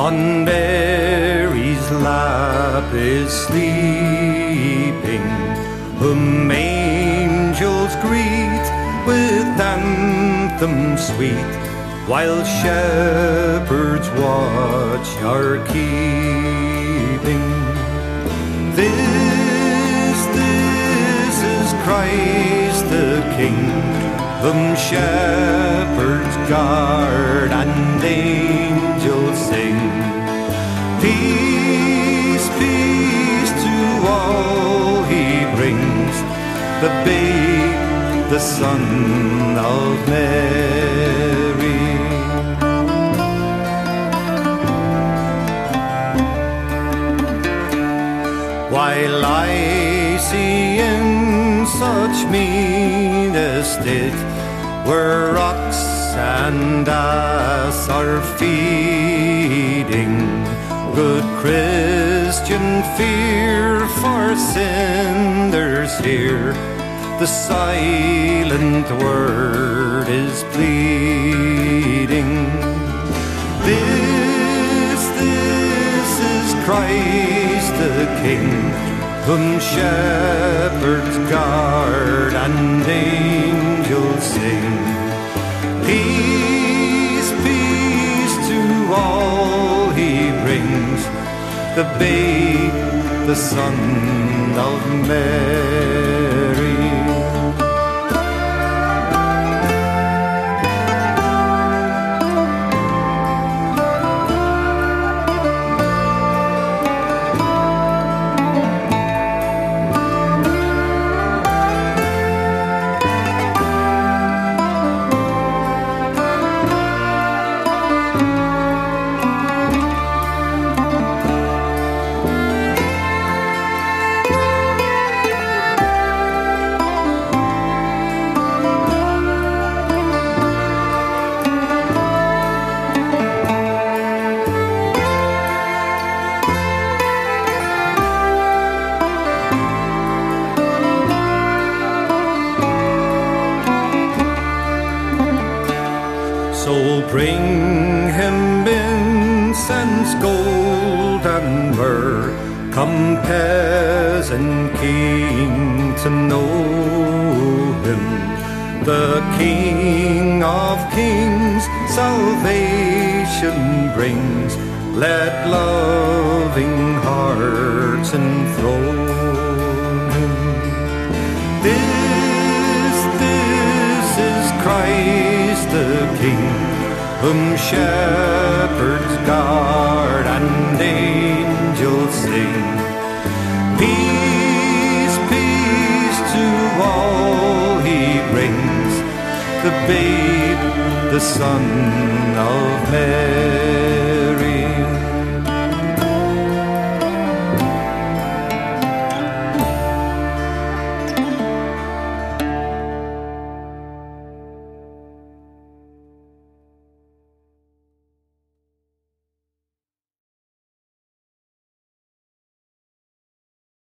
On Mary's lap is sleeping, whom angels greet with anthem sweet, while shepherds watch are keeping. This is Christ the King, whom shepherds guard and angels sing. Peace, peace to all he brings, the babe, the Son of Mary. While I see in such mean estate, where ox and ass are feeding, good Christian fear for sinners here, the silent word is pleading. This is Christ the King, whom shepherds guard and angels sing. Peace, peace to all he brings, the babe, the Son of Mary. So bring him incense, gold and myrrh, come peasant king to know him. The King of kings salvation brings, let loving hearts enthrone him. This is Christ the King, whom shepherds guard and angels sing. Peace, peace to all he brings, the babe, the Son of Mary.